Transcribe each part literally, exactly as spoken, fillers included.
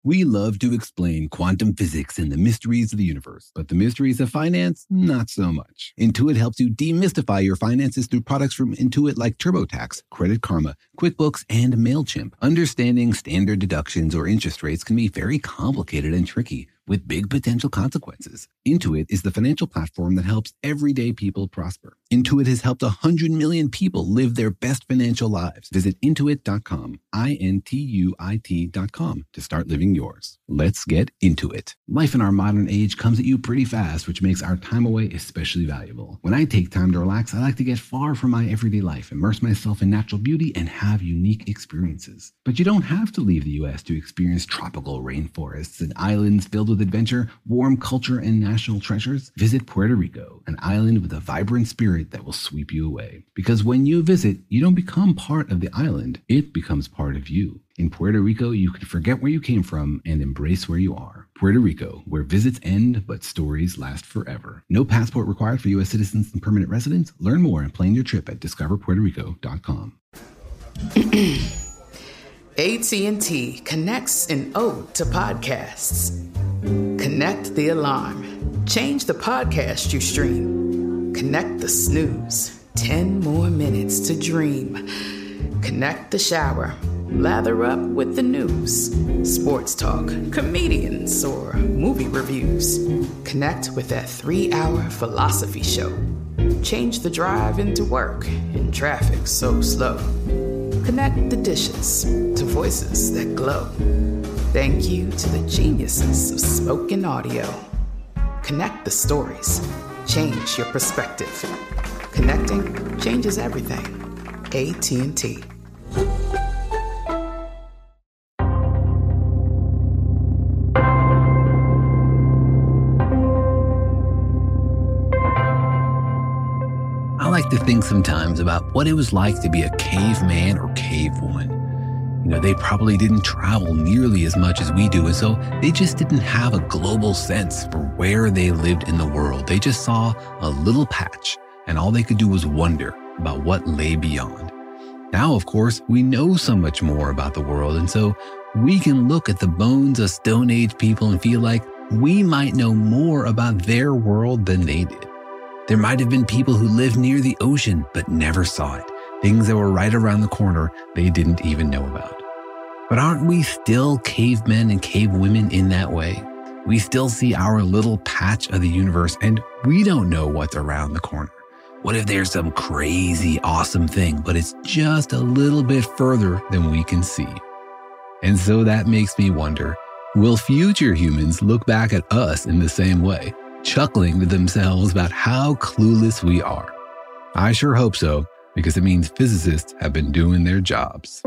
We love to explain quantum physics and the mysteries of the universe, but the mysteries of finance, not so much. Intuit helps you demystify your finances through products from Intuit like TurboTax, Credit Karma, QuickBooks, and MailChimp. Understanding standard deductions or interest rates can be very complicated and tricky, with big potential consequences. Intuit is the financial platform that helps everyday people prosper. Intuit has helped one hundred million people live their best financial lives. Visit intuit dot com, I N T U I T dot com, to start living yours. Let's get into it. Life in our modern age comes at you pretty fast, which makes our time away especially valuable. When I take time to relax, I like to get far from my everyday life, immerse myself in natural beauty, and have unique experiences. But you don't have to leave the U S to experience tropical rainforests and islands filled with adventure, warm culture, and national treasures. Visit Puerto Rico, an island with a vibrant spirit that will sweep you away. Because when you visit, you don't become part of the island, it becomes part of you. In Puerto Rico, you can forget where you came from and embrace where you are. Puerto Rico, where visits end, but stories last forever. No passport required for U S citizens and permanent residents. Learn more and plan your trip at discover puerto rico dot com. A T and T connects an ode to podcasts. Connect the alarm. Change the podcast you stream. Connect the snooze. Ten more minutes to dream. Connect the shower. Lather up with the news. Sports talk, comedians, or movie reviews. Connect with that three-hour philosophy show. Change the drive into work in traffic so slow. Connect the dishes to voices that glow. Thank you to the geniuses of spoken audio. Connect the stories. Change your perspective. Connecting changes everything. A T and T. I like to think sometimes about what it was like to be a caveman or cavewoman. You know, they probably didn't travel nearly as much as we do, and so they just didn't have a global sense for where they lived in the world. They just saw a little patch, and all they could do was wonder about what lay beyond. Now, of course, we know so much more about the world, and so we can look at the bones of Stone Age people and feel like we might know more about their world than they did. There might have been people who lived near the ocean but never saw it. Things that were right around the corner they didn't even know about. But aren't we still cavemen and cavewomen in that way? We still see our little patch of the universe and we don't know what's around the corner. What if there's some crazy, awesome thing, but it's just a little bit further than we can see? And so that makes me wonder, will future humans look back at us in the same way, chuckling to themselves about how clueless we are? I sure hope so, because it means physicists have been doing their jobs.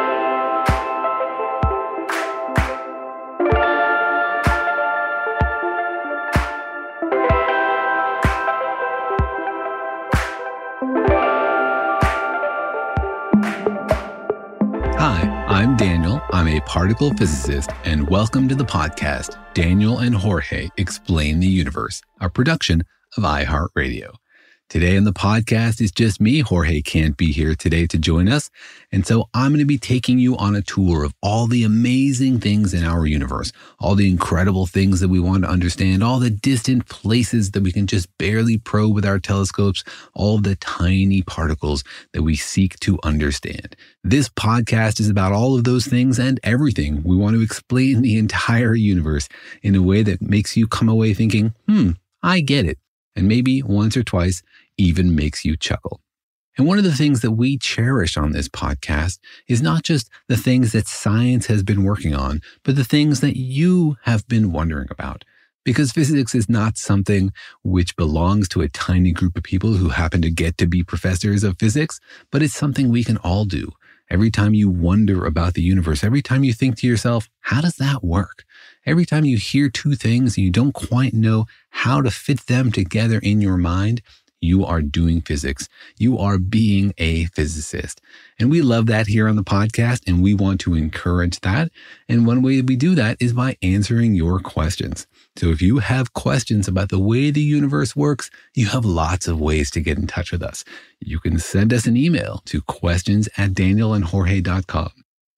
Hi, I'm Daniel. I'm a particle physicist, and welcome to the podcast, Daniel and Jorge Explain the Universe, a production of iHeartRadio. Today on the podcast is just me. Jorge can't be here today to join us. And so I'm going to be taking you on a tour of all the amazing things in our universe, all the incredible things that we want to understand, all the distant places that we can just barely probe with our telescopes, all the tiny particles that we seek to understand. This podcast is about all of those things and everything. We want to explain the entire universe in a way that makes you come away thinking, hmm, I get it. And maybe once or twice even makes you chuckle. And one of the things that we cherish on this podcast is not just the things that science has been working on, but the things that you have been wondering about. Because physics is not something which belongs to a tiny group of people who happen to get to be professors of physics, but it's something we can all do. Every time you wonder about the universe, every time you think to yourself, how does that work? Every time you hear two things and you don't quite know how to fit them together in your mind, you are doing physics. You are being a physicist. And we love that here on the podcast, and we want to encourage that. And one way we do that is by answering your questions. So if you have questions about the way the universe works, you have lots of ways to get in touch with us. You can send us an email to questions at daniel and jorge dot com.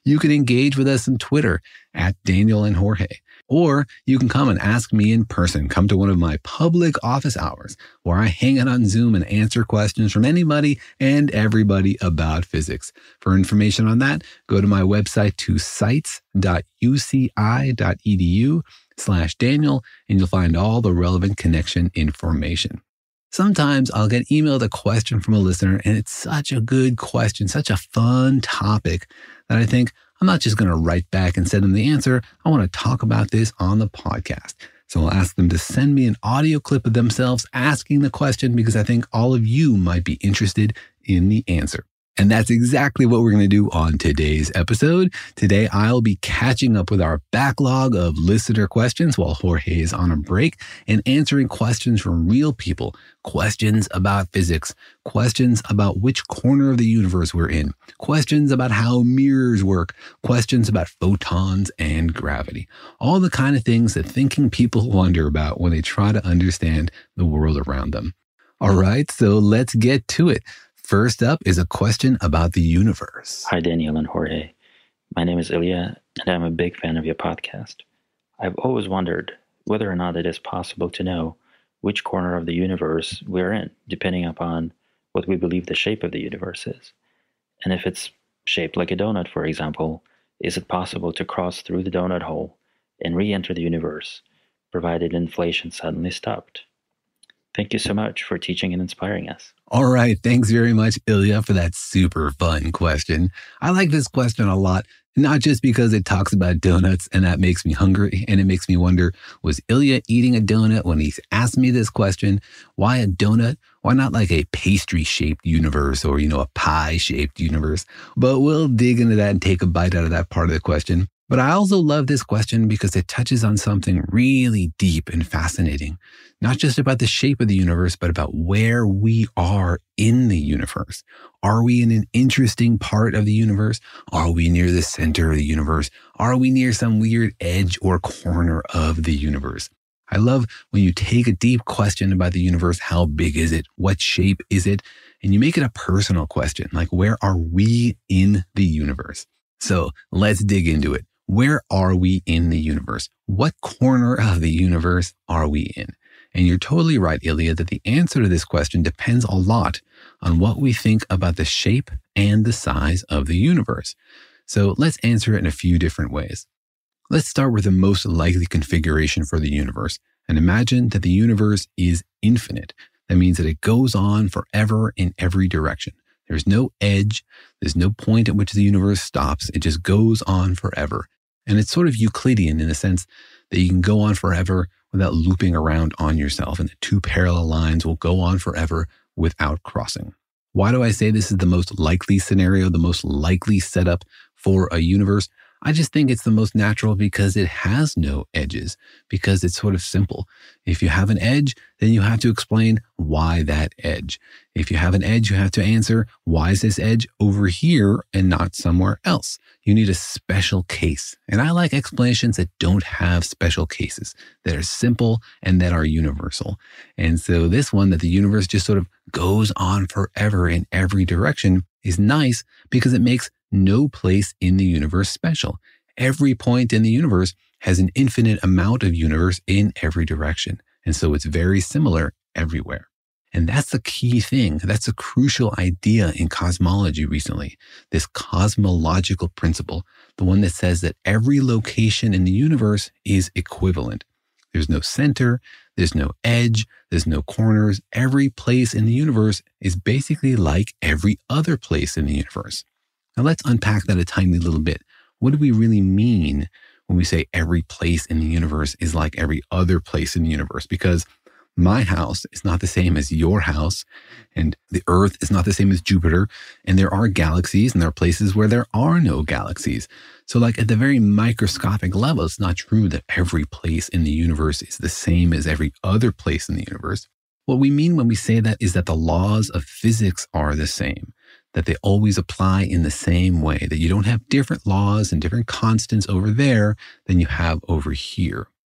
You can engage with us on Twitter at Daniel and Jorge. Or you can come and ask me in person. Come to one of my public office hours where I hang out on Zoom and answer questions from anybody and everybody about physics. For information on that, go to my website to sites.uci.edu slash Daniel, and you'll find all the relevant connection information. Sometimes I'll get emailed a question from a listener, and it's such a good question, such a fun topic that I think, I'm not just going to write back and send them the answer. I want to talk about this on the podcast. So I'll ask them to send me an audio clip of themselves asking the question because I think all of you might be interested in the answer. And that's exactly what we're going to do on today's episode. Today, I'll be catching up with our backlog of listener questions while Jorge is on a break and answering questions from real people, questions about physics, questions about which corner of the universe we're in, questions about how mirrors work, questions about photons and gravity, all the kind of things that thinking people wonder about when they try to understand the world around them. All right, so let's get to it. First up is a question about the universe. Hi, Daniel and Jorge. My name is Ilya, and I'm a big fan of your podcast. I've always wondered whether or not it is possible to know which corner of the universe we're in, depending upon what we believe the shape of the universe is. And if it's shaped like a donut, for example, is it possible to cross through the donut hole and re-enter the universe, provided inflation suddenly stopped? Thank you so much for teaching and inspiring us. All right. Thanks very much, Ilya, for that super fun question. I like this question a lot, not just because it talks about donuts and that makes me hungry and it makes me wonder, was Ilya eating a donut when he asked me this question? Why a donut? Why not like a pastry-shaped universe or, you know, a pie-shaped universe? But we'll dig into that and take a bite out of that part of the question. But I also love this question because it touches on something really deep and fascinating, not just about the shape of the universe, but about where we are in the universe. Are we in an interesting part of the universe? Are we near the center of the universe? Are we near some weird edge or corner of the universe? I love when you take a deep question about the universe. How big is it? What shape is it? And you make it a personal question, like where are we in the universe? So let's dig into it. Where are we in the universe? What corner of the universe are we in? And you're totally right, Ilya, that the answer to this question depends a lot on what we think about the shape and the size of the universe. So let's answer it in a few different ways. Let's start with the most likely configuration for the universe and imagine that the universe is infinite. That means that it goes on forever in every direction. There's no edge. There's no point at which the universe stops. It just goes on forever. And it's sort of Euclidean in the sense that you can go on forever without looping around on yourself. And the two parallel lines will go on forever without crossing. Why do I say this is the most likely scenario, the most likely setup for a universe? I just think it's the most natural because it has no edges, because it's sort of simple. If you have an edge, then you have to explain why that edge. If you have an edge, you have to answer, why is this edge over here and not somewhere else? You need a special case. And I like explanations that don't have special cases, that are simple and that are universal. And so this one, that the universe just sort of goes on forever in every direction, is nice because it makes no place in the universe special. Every point in the universe has an infinite amount of universe in every direction. And so it's very similar everywhere. And that's the key thing. That's a crucial idea in cosmology recently. This cosmological principle, the one that says that every location in the universe is equivalent. There's no center, there's no edge, there's no corners. Every place in the universe is basically like every other place in the universe. Now let's unpack that a tiny little bit. What do we really mean when we say every place in the universe is like every other place in the universe? Because my house is not the same as your house, and the Earth is not the same as Jupiter, and there are galaxies, and there are places where there are no galaxies. So like at the very microscopic level, it's not true that every place in the universe is the same as every other place in the universe. What we mean when we say that is that the laws of physics are the same, that they always apply in the same way, that you don't have different laws and different constants over there than you have over here.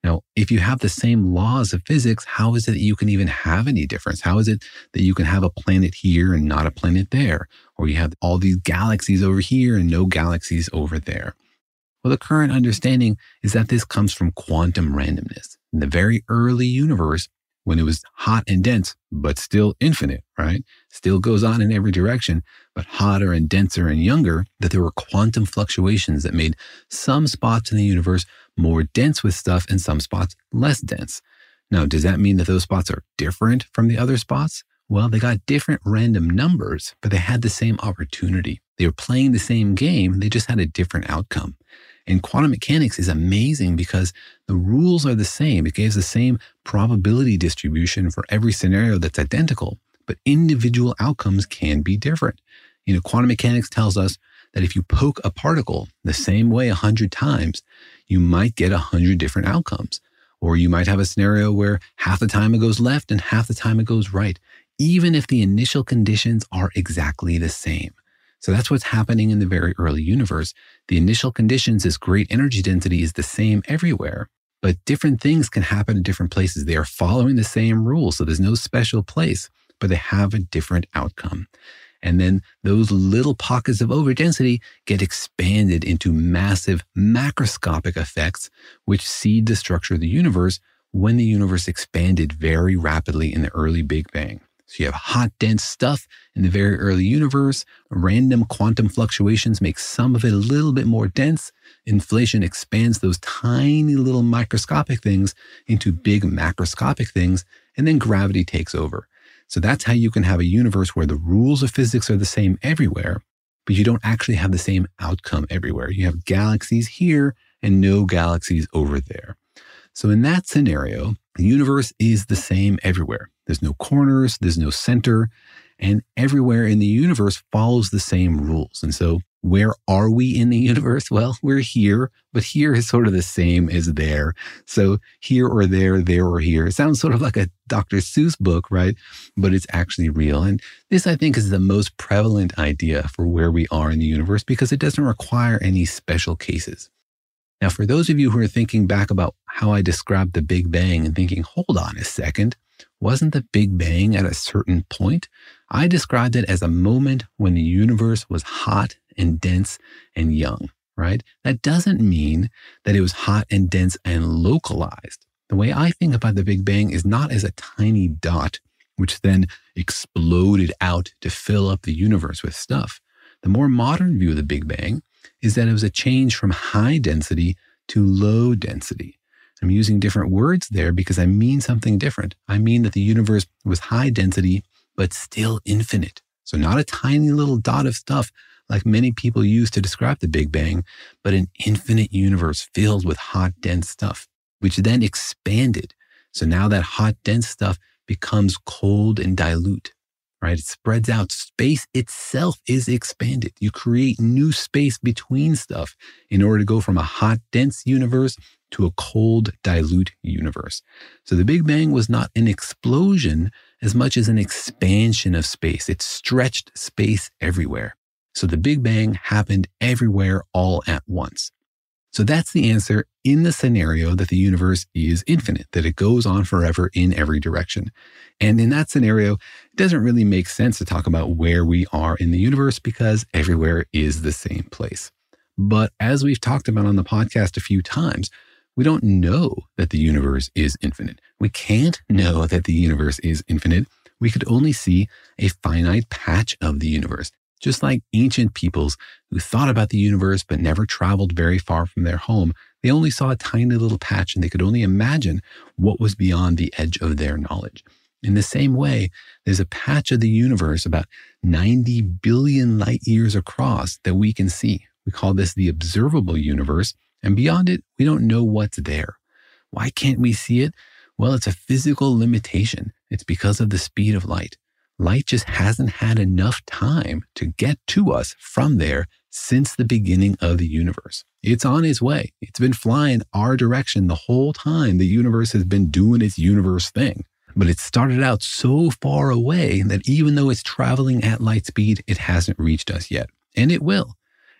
Now, if you have the same laws of physics, how is it that you can even have any difference? How is it that you can have a planet here and not a planet there? Or you have all these galaxies over here and no galaxies over there? Well, the current understanding is that this comes from quantum randomness. In the very early universe, when it was hot and dense, but still infinite, right? Still goes on in every direction, but hotter and denser and younger, that there were quantum fluctuations that made some spots in the universe more dense with stuff and some spots less dense. Now, does that mean that those spots are different from the other spots? Well, they got different random numbers, but they had the same opportunity. They were playing the same game, they just had a different outcome. And quantum mechanics is amazing because the rules are the same. It gives the same probability distribution for every scenario that's identical, but individual outcomes can be different. You know, quantum mechanics tells us that if you poke a particle the same way a hundred times, you might get a hundred different outcomes. Or you might have a scenario where half the time it goes left and half the time it goes right, even if the initial conditions are exactly the same. So that's what's happening in the very early universe. The initial conditions, this great energy density, is the same everywhere, but different things can happen in different places. They are following the same rules, so there's no special place, but they have a different outcome. And then those little pockets of overdensity get expanded into massive macroscopic effects, which seed the structure of the universe when the universe expanded very rapidly in the early Big Bang. So you have hot, dense stuff in the very early universe. Random quantum fluctuations make some of it a little bit more dense. Inflation expands those tiny little microscopic things into big macroscopic things, and then gravity takes over. So that's how you can have a universe where the rules of physics are the same everywhere, but you don't actually have the same outcome everywhere. You have galaxies here and no galaxies over there. So in that scenario, the universe is the same everywhere. There's no corners, there's no center, and everywhere in the universe follows the same rules. And so where are we in the universe? Well, we're here, but here is sort of the same as there. So here or there, there or here. It sounds sort of like a Doctor Seuss book, right? But it's actually real. And this, I think, is the most prevalent idea for where we are in the universe because it doesn't require any special cases. Now, for those of you who are thinking back about how I described the Big Bang and thinking, hold on a second, wasn't the Big Bang at a certain point? I described it as a moment when the universe was hot and dense and young, right? That doesn't mean that it was hot and dense and localized. The way I think about the Big Bang is not as a tiny dot, which then exploded out to fill up the universe with stuff. The more modern view of the Big Bang is that it was a change from high density to low density. I'm using different words there because I mean something different. I mean that the universe was high density, but still infinite. So not a tiny little dot of stuff like many people use to describe the Big Bang, but an infinite universe filled with hot, dense stuff, which then expanded. So now that hot, dense stuff becomes cold and dilute, right? It spreads out. Space itself is expanded. You create new space between stuff in order to go from a hot, dense universe to a cold, dilute universe. So the Big Bang was not an explosion as much as an expansion of space. It stretched space everywhere. So the Big Bang happened everywhere all at once. So that's the answer in the scenario that the universe is infinite, that it goes on forever in every direction. And in that scenario, it doesn't really make sense to talk about where we are in the universe because everywhere is the same place. But as we've talked about on the podcast a few times, we don't know that the universe is infinite. We can't know that the universe is infinite. We could only see a finite patch of the universe. Just like ancient peoples who thought about the universe but never traveled very far from their home, they only saw a tiny little patch and they could only imagine what was beyond the edge of their knowledge. In the same way, there's a patch of the universe about ninety billion light years across that we can see. We call this the observable universe, and beyond it, we don't know what's there. Why can't we see it? Well, it's a physical limitation. It's because of the speed of light. Light just hasn't had enough time to get to us from there since the beginning of the universe. It's on its way. It's been flying our direction the whole time the universe has been doing its universe thing. But it started out so far away that even though it's traveling at light speed, it hasn't reached us yet. And it will.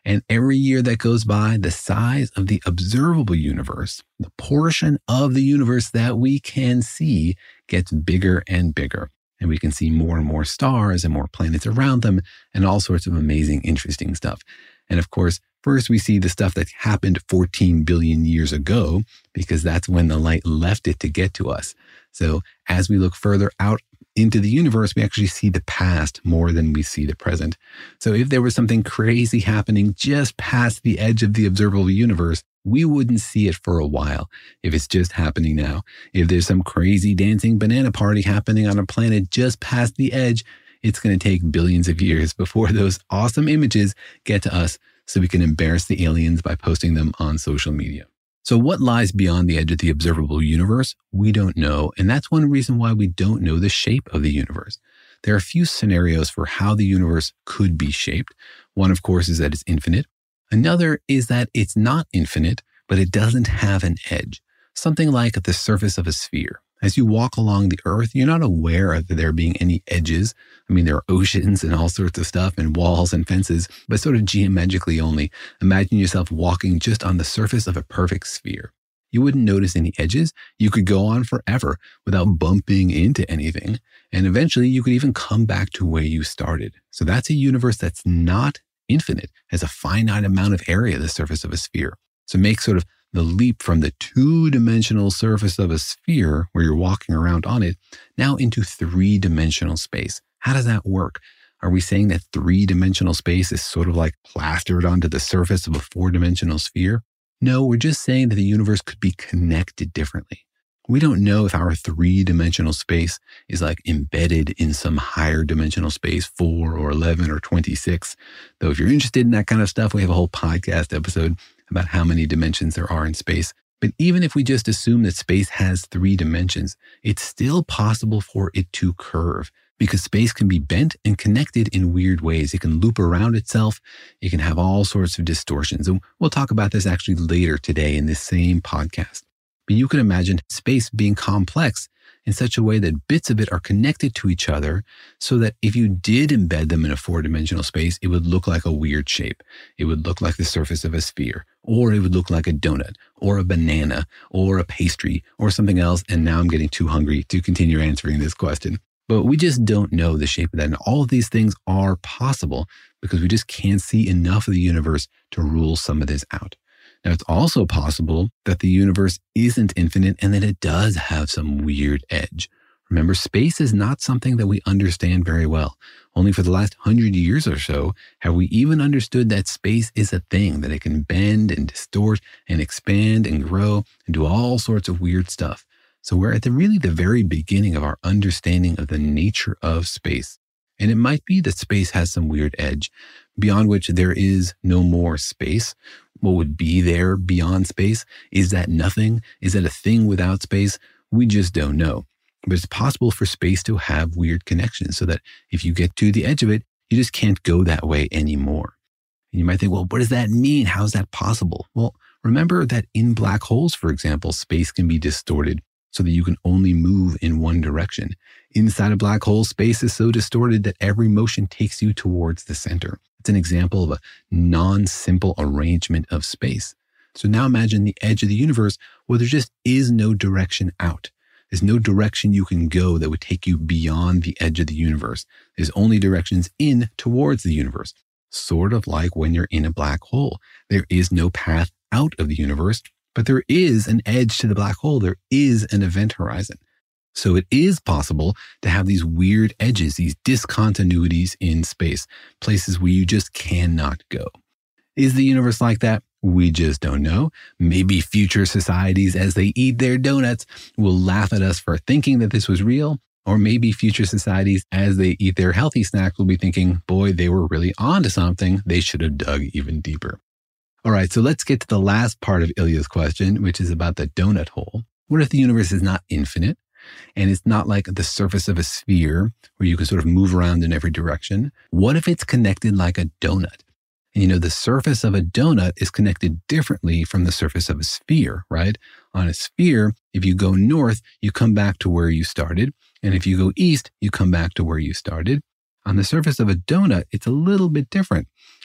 And every year that goes by, the size of the observable universe, the portion of the universe that we can see, gets bigger and bigger. And we can see more and more stars and more planets around them and all sorts of amazing, interesting stuff. And of course, first we see the stuff that happened fourteen billion years ago, because that's when the light left it to get to us. So as we look further out into the universe, we actually see the past more than we see the present. So if there was something crazy happening just past the edge of the observable universe, we wouldn't see it for a while if it's just happening now. If there's some crazy dancing banana party happening on a planet just past the edge, it's going to take billions of years before those awesome images get to us so we can embarrass the aliens by posting them on social media. So what lies beyond the edge of the observable universe? We don't know, and that's one reason why we don't know the shape of the universe. There are a few scenarios for how the universe could be shaped. One, of course, is that it's infinite. Another is that it's not infinite, but it doesn't have an edge, something like the surface of a sphere. As you walk along the earth, you're not aware of there being any edges. I mean, there are oceans and all sorts of stuff and walls and fences, but sort of geometrically only. Imagine yourself walking just on the surface of a perfect sphere. You wouldn't notice any edges. You could go on forever without bumping into anything. And eventually you could even come back to where you started. So that's a universe that's not infinite, has a finite amount of area, the surface of a sphere. So make sort of the leap from the two-dimensional surface of a sphere where you're walking around on it now into three-dimensional space. How does that work? Are we saying that three-dimensional space is sort of like plastered onto the surface of a four-dimensional sphere? No, we're just saying that the universe could be connected differently. We don't know if our three-dimensional space is like embedded in some higher dimensional space, four or eleven or twenty-six. Though if you're interested in that kind of stuff, we have a whole podcast episode about how many dimensions there are in space. But even if we just assume that space has three dimensions, it's still possible for it to curve because space can be bent and connected in weird ways. It can loop around itself. It can have all sorts of distortions. And we'll talk about this actually later today in this same podcast. But you can imagine space being complex in such a way that bits of it are connected to each other so that if you did embed them in a four-dimensional space, it would look like a weird shape. It would look like the surface of a sphere, or it would look like a donut, or a banana, or a pastry, or something else. And now I'm getting too hungry to continue answering this question. But we just don't know the shape of that. And all of these things are possible because we just can't see enough of the universe to rule some of this out. Now, it's also possible that the universe isn't infinite and that it does have some weird edge. Remember, space is not something that we understand very well. Only for the last hundred years or so have we even understood that space is a thing, that it can bend and distort and expand and grow and do all sorts of weird stuff. So we're at the really the very beginning of our understanding of the nature of space. And it might be that space has some weird edge, beyond which there is no more space. What would be there beyond space? Is that nothing? Is that a thing without space? We just don't know. But it's possible for space to have weird connections so that if you get to the edge of it, you just can't go that way anymore. And you might think, well, what does that mean? How is that possible? Well, remember that in black holes, for example, space can be distorted so that you can only move in one direction. Inside a black hole, space is so distorted that every motion takes you towards the center. It's an example of a non-simple arrangement of space. So now imagine the edge of the universe where there just is no direction out. There's no direction you can go that would take you beyond the edge of the universe. There's only directions in towards the universe. Sort of like when you're in a black hole. There is no path out of the universe, but there is an edge to the black hole. There is an event horizon. So it is possible to have these weird edges, these discontinuities in space, places where you just cannot go. Is the universe like that? We just don't know. Maybe future societies, as they eat their donuts, will laugh at us for thinking that this was real. Or maybe future societies, as they eat their healthy snacks, will be thinking, boy, they were really onto something. They should have dug even deeper. All right, so let's get to the last part of Ilya's question, which is about the donut hole. What if the universe is not infinite? And it's not like the surface of a sphere where you can sort of move around in every direction. What if it's connected like a donut? And you know, the surface of a donut is connected differently from the surface of a sphere, right? On a sphere, if you go north, you come back to where you started. And if you go east, you come back to where you started. On the surface of a donut, it's a little bit different.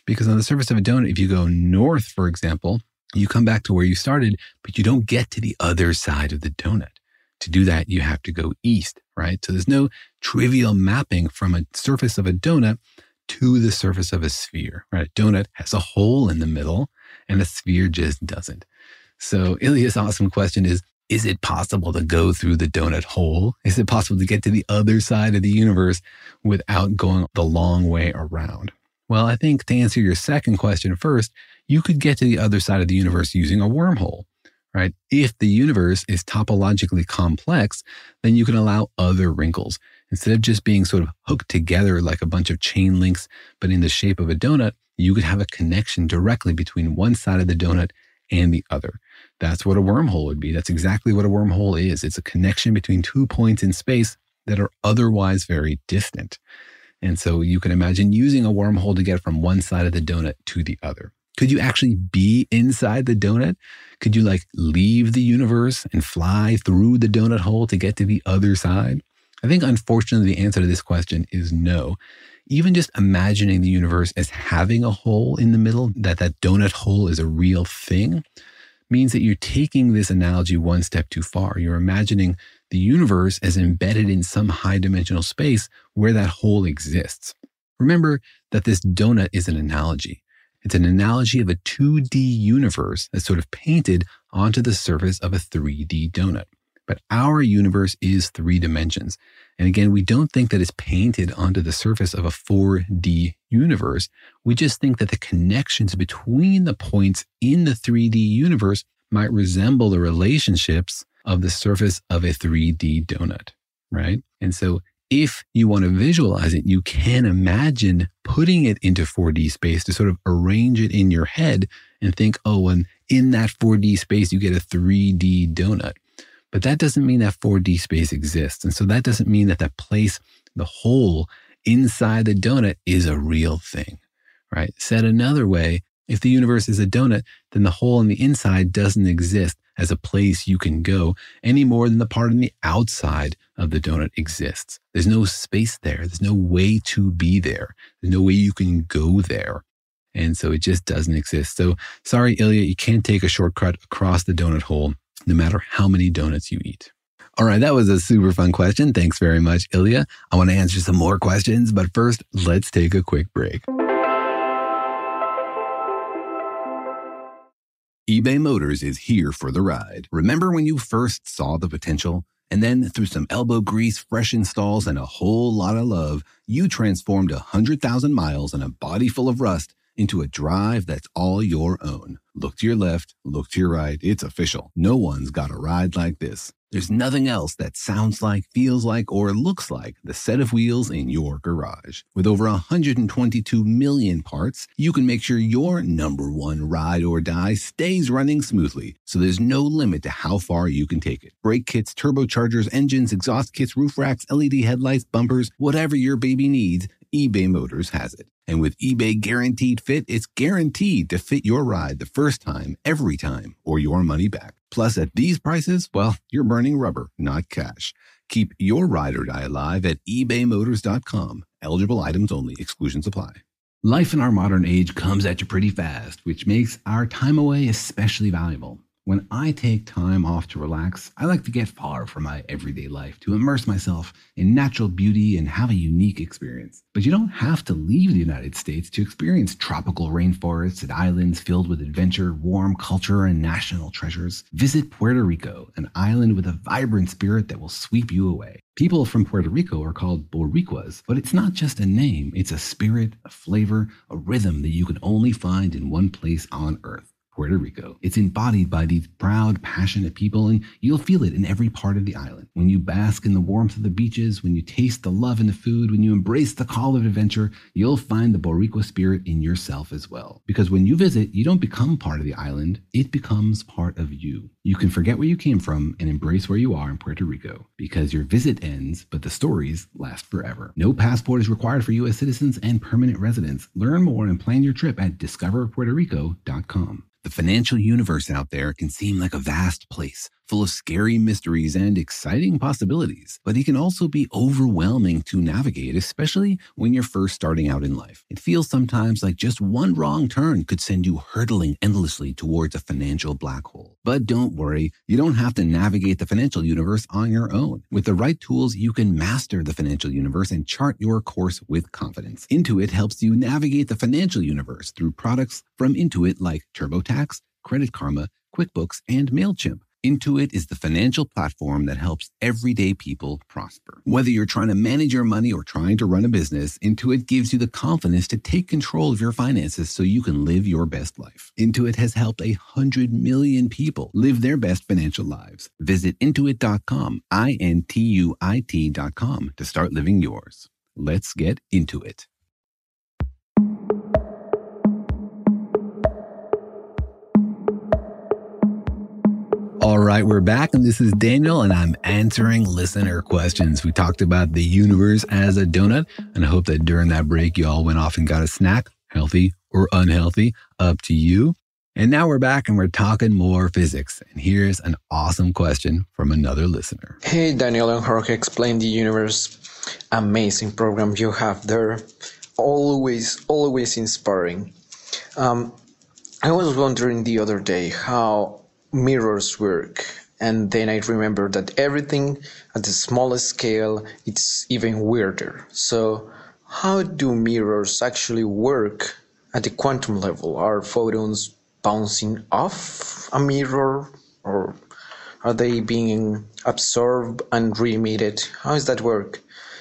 Because on the surface of a donut, if you go north, for example, you come back to where you started, but you don't get to the other side of the donut. To do that, you have to go east, right? So there's no trivial mapping from a surface of a donut to the surface of a sphere, right? A donut has a hole in the middle and a sphere just doesn't. So Ilya's awesome question is, is it possible to go through the donut hole? Is it possible to get to the other side of the universe without going the long way around? Well, I think to answer your second question first, you could get to the other side of the universe using a wormhole, right? If the universe is topologically complex, then you can allow other wrinkles. Instead of just being sort of hooked together like a bunch of chain links, but in the shape of a donut, you could have a connection directly between one side of the donut and the other. That's what a wormhole would be. That's exactly what a wormhole is. It's a connection between two points in space that are otherwise very distant. And so you can imagine using a wormhole to get from one side of the donut to the other. Could you actually be inside the donut? Could you like leave the universe and fly through the donut hole to get to the other side? I think unfortunately the answer to this question is no. Even just imagining the universe as having a hole in the middle, that that donut hole is a real thing, means that you're taking this analogy one step too far. You're imagining the universe as embedded in some high dimensional space where that hole exists. Remember that this donut is an analogy. It's an analogy of a two D universe that's sort of painted onto the surface of a three D donut. But our universe is three dimensions. And again, we don't think that it's painted onto the surface of a four D universe. We just think that the connections between the points in the three D universe might resemble the relationships of the surface of a three D donut, right? And so if you want to visualize it, you can imagine putting it into four D space to sort of arrange it in your head and think, oh, and in that four D space, you get a three D donut. But that doesn't mean that four D space exists. And so that doesn't mean that that place, the hole inside the donut, is a real thing, right? Said another way, if the universe is a donut, then the hole on the inside doesn't exist as a place you can go any more than the part on the outside of the donut exists. There's no space there. There's no way to be there. There's no way you can go there. And so it just doesn't exist. So sorry, Ilya, you can't take a shortcut across the donut hole, no matter how many donuts you eat. All right, that was a super fun question. Thanks very much, Ilya. I want to answer some more questions, but first, let's take a quick break. eBay Motors is here for the ride. Remember when you first saw the potential? And then through some elbow grease, fresh installs, and a whole lot of love, you transformed one hundred thousand miles and a body full of rust into a drive that's all your own. Look to your left, look to your right. It's official. No one's got a ride like this. There's nothing else that sounds like, feels like, or looks like the set of wheels in your garage. With over one hundred twenty-two million parts, you can make sure your number one ride or die stays running smoothly, so there's no limit to how far you can take it. Brake kits, turbochargers, engines, exhaust kits, roof racks, L E D headlights, bumpers, whatever your baby needs, eBay Motors has it. And with eBay Guaranteed Fit, it's guaranteed to fit your ride the first time, every time, or your money back. Plus, at these prices, well, you're burning rubber, not cash. Keep your ride or die alive at ebay motors dot com. Eligible items only. Exclusions apply. Life in our modern age comes at you pretty fast, which makes our time away especially valuable. When I take time off to relax, I like to get far from my everyday life, to immerse myself in natural beauty and have a unique experience. But you don't have to leave the United States to experience tropical rainforests and islands filled with adventure, warm culture, and national treasures. Visit Puerto Rico, an island with a vibrant spirit that will sweep you away. People from Puerto Rico are called Boricuas, but it's not just a name. It's a spirit, a flavor, a rhythm that you can only find in one place on Earth. Puerto Rico. It's embodied by these proud, passionate people, and you'll feel it in every part of the island. When you bask in the warmth of the beaches, when you taste the love in the food, when you embrace the call of adventure, you'll find the Boricua spirit in yourself as well. Because when you visit, you don't become part of the island, it becomes part of you. You can forget where you came from and embrace where you are in Puerto Rico, because your visit ends, but the stories last forever. No passport is required for U S citizens and permanent residents. Learn more and plan your trip at discover puerto rico dot com. The financial universe out there can seem like a vast place, full of scary mysteries and exciting possibilities. But it can also be overwhelming to navigate, especially when you're first starting out in life. It feels sometimes like just one wrong turn could send you hurtling endlessly towards a financial black hole. But don't worry, you don't have to navigate the financial universe on your own. With the right tools, you can master the financial universe and chart your course with confidence. Intuit helps you navigate the financial universe through products from Intuit like TurboTax, Credit Karma, QuickBooks, and MailChimp. Intuit is the financial platform that helps everyday people prosper. Whether you're trying to manage your money or trying to run a business, Intuit gives you the confidence to take control of your finances so you can live your best life. Intuit has helped a hundred million people live their best financial lives. Visit intuit dot com, I N T U I T dot com to start living yours. Let's get into it. All right, we're back, and this is Daniel, and I'm answering listener questions. We talked about the universe as a donut, and I hope that during that break, you all went off and got a snack, healthy or unhealthy, up to you. And now we're back, and we're talking more physics. And here's an awesome question from another listener. Hey, Daniel and Jorge Explain the Universe. Amazing program you have there. Always, always inspiring. Um, I was wondering the other day how mirrors work, and then I remember that everything at the smallest scale, it's even weirder. So how do mirrors actually work at the quantum level? Are photons bouncing off a mirror, or are they being absorbed and re-emitted? How does that work?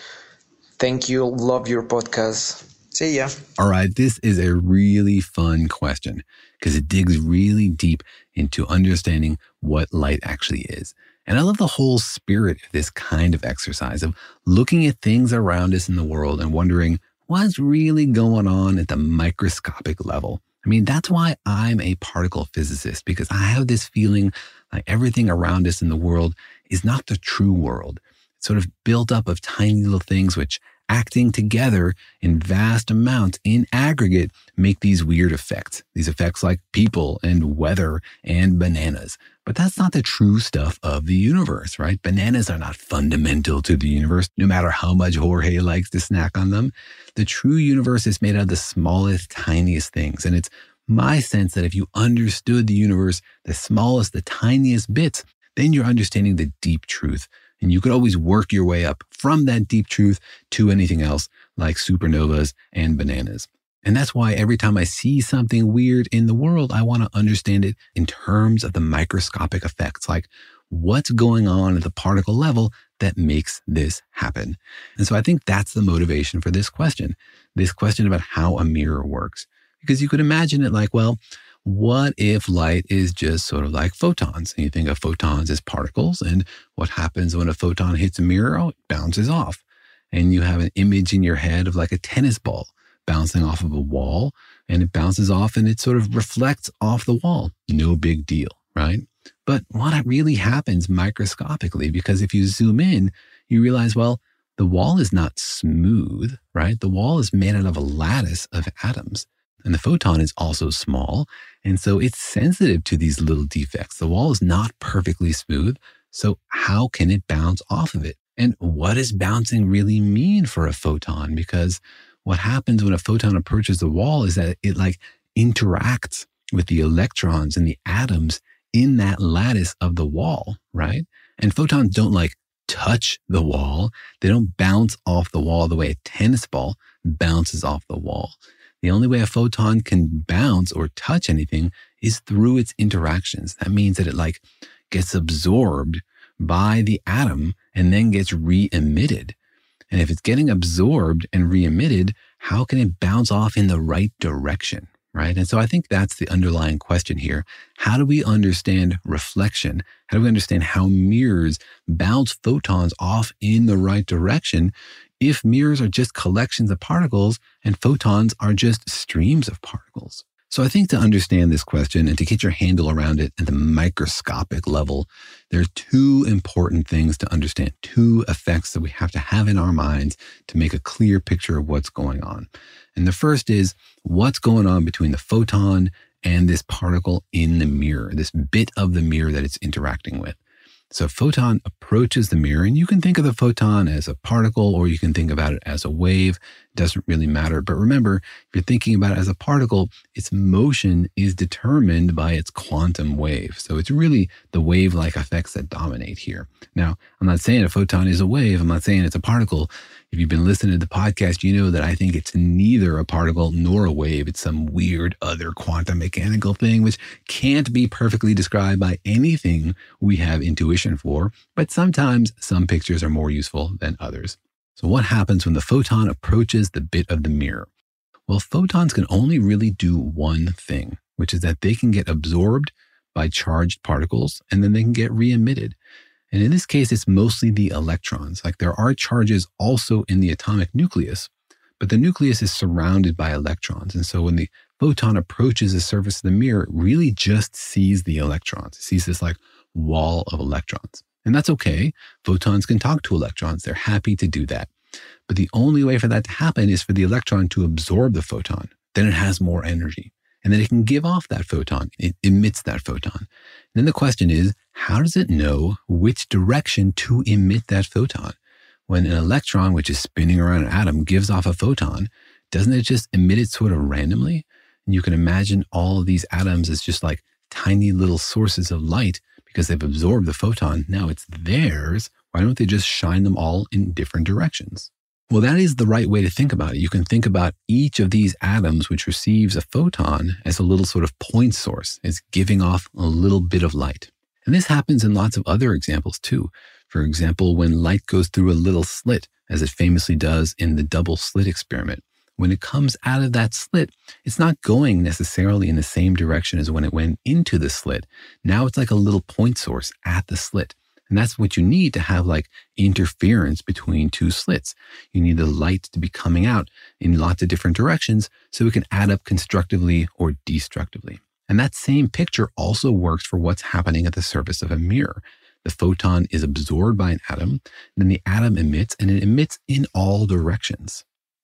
Thank you. Love your podcast. See ya. All right, this is a really fun question because it digs really deep into understanding what light actually is. And I love the whole spirit of this kind of exercise of looking at things around us in the world and wondering what's really going on at the microscopic level. I mean, that's why I'm a particle physicist, because I have this feeling like everything around us in the world is not the true world. It's sort of built up of tiny little things which, acting together in vast amounts in aggregate, make these weird effects. These effects like people and weather and bananas. But that's not the true stuff of the universe, right? Bananas are not fundamental to the universe, no matter how much Jorge likes to snack on them. The true universe is made out of the smallest, tiniest things. And it's my sense that if you understood the universe, the smallest, the tiniest bits, then you're understanding the deep truth. And you could always work your way up from that deep truth to anything else like supernovas and bananas. And that's why every time I see something weird in the world, I want to understand it in terms of the microscopic effects, like what's going on at the particle level that makes this happen. And so I think that's the motivation for this question, this question about how a mirror works. Because you could imagine it like, well, what if light is just sort of like photons? And you think of photons as particles, and what happens when a photon hits a mirror? Oh, it bounces off. And you have an image in your head of like a tennis ball bouncing off of a wall, and it bounces off and it sort of reflects off the wall. No big deal, right? But what really happens microscopically, because if you zoom in, you realize, well, the wall is not smooth, right? The wall is made out of a lattice of atoms. And the photon is also small, and so it's sensitive to these little defects. The wall is not perfectly smooth, so how can it bounce off of it? And what does bouncing really mean for a photon? Because what happens when a photon approaches the wall is that it like interacts with the electrons and the atoms in that lattice of the wall, right? And photons don't like touch the wall. They don't bounce off the wall the way a tennis ball bounces off the wall. The only way a photon can bounce or touch anything is through its interactions. That means that it like gets absorbed by the atom and then gets re-emitted. And if it's getting absorbed and re-emitted, how can it bounce off in the right direction, right? And so I think that's the underlying question here. How do we understand reflection? How do we understand how mirrors bounce photons off in the right direction if mirrors are just collections of particles and photons are just streams of particles? So I think to understand this question and to get your handle around it at the microscopic level, there are two important things to understand, two effects that we have to have in our minds to make a clear picture of what's going on. And the first is what's going on between the photon and this particle in the mirror, this bit of the mirror that it's interacting with. So a photon approaches the mirror, and you can think of the photon as a particle, or you can think about it as a wave. It doesn't really matter. But remember, if you're thinking about it as a particle, its motion is determined by its quantum wave. So it's really the wave-like effects that dominate here. Now, I'm not saying a photon is a wave. I'm not saying it's a particle. If you've been listening to the podcast, you know that I think it's neither a particle nor a wave. It's some weird other quantum mechanical thing, which can't be perfectly described by anything we have intuition for. But sometimes some pictures are more useful than others. So what happens when the photon approaches the bit of the mirror? Well, photons can only really do one thing, which is that they can get absorbed by charged particles, and then they can get re-emitted. And in this case, it's mostly the electrons. Like, there are charges also in the atomic nucleus, but the nucleus is surrounded by electrons. And so when the photon approaches the surface of the mirror, it really just sees the electrons. It sees this like wall of electrons. And that's okay. Photons can talk to electrons. They're happy to do that. But the only way for that to happen is for the electron to absorb the photon. Then it has more energy. And then it can give off that photon. It emits that photon. And then the question is, how does it know which direction to emit that photon? When an electron, which is spinning around an atom, gives off a photon, doesn't it just emit it sort of randomly? And you can imagine all of these atoms as just like tiny little sources of light because they've absorbed the photon. Now it's theirs. Why don't they just shine them all in different directions? Well, that is the right way to think about it. You can think about each of these atoms which receives a photon as a little sort of point source, as giving off a little bit of light. And this happens in lots of other examples too. For example, when light goes through a little slit, as it famously does in the double slit experiment, when it comes out of that slit, it's not going necessarily in the same direction as when it went into the slit. Now it's like a little point source at the slit. And that's what you need to have like interference between two slits. You need the light to be coming out in lots of different directions so it can add up constructively or destructively. And that same picture also works for what's happening at the surface of a mirror. The photon is absorbed by an atom, then the atom emits, and it emits in all directions.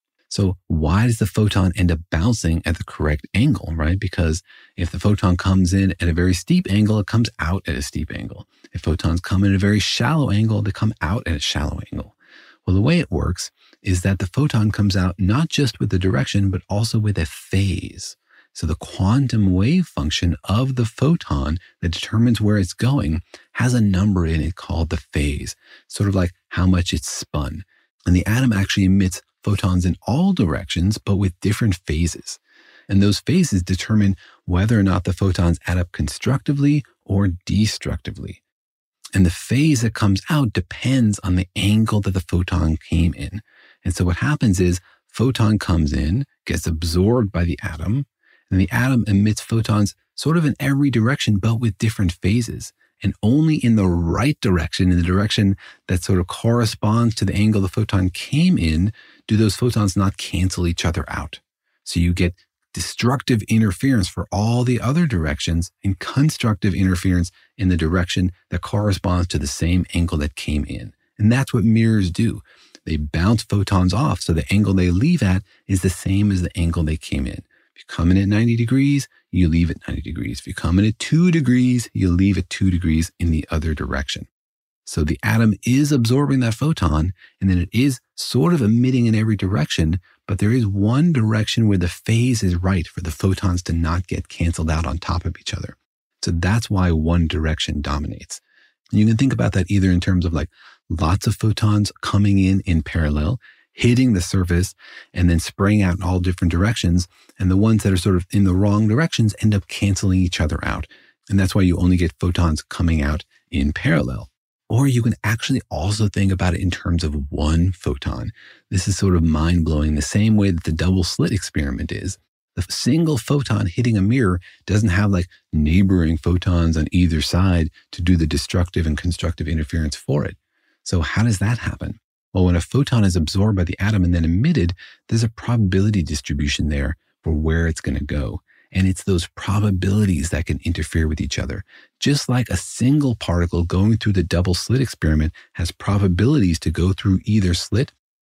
So why does the photon end up bouncing at the correct angle, right? Because if the photon comes in at a very steep angle, it comes out at a steep angle. If photons come in at a very shallow angle, they come out at a shallow angle. Well, the way it works is that the photon comes out not just with the direction, but also with a phase. So the quantum wave function of the photon that determines where it's going has a number in it called the phase, sort of like how much it's spun. And the atom actually emits photons in all directions, but with different phases. And those phases determine whether or not the photons add up constructively or destructively. And the phase that comes out depends on the angle that the photon came in. And so what happens is photon comes in, gets absorbed by the atom, and the atom emits photons sort of in every direction, but with different phases. And only in the right direction, in the direction that sort of corresponds to the angle the photon came in, do those photons not cancel each other out. So you get destructive interference for all the other directions and constructive interference in the direction that corresponds to the same angle that came in. And that's what mirrors do. They bounce photons off, so the angle they leave at is the same as the angle they came in. If you come in at ninety degrees, you leave at ninety degrees. If you come in at two degrees, you leave at two degrees in the other direction. So the atom is absorbing that photon, and then it is sort of emitting in every direction, but there is one direction where the phase is right for the photons to not get canceled out on top of each other. So that's why one direction dominates. And you can think about that either in terms of like lots of photons coming in in parallel, hitting the surface, and then spraying out in all different directions. And the ones that are sort of in the wrong directions end up canceling each other out. And that's why you only get photons coming out in parallel. Or you can actually also think about it in terms of one photon. This is sort of mind-blowing, the same way that the double slit experiment is. The single photon hitting a mirror doesn't have like neighboring photons on either side to do the destructive and constructive interference for it. So how does that happen? Well, when a photon is absorbed by the atom and then emitted, there's a probability distribution there for where it's going to go. And it's those probabilities that can interfere with each other. Just like a single particle going through the double slit experiment has probabilities to go through either slit,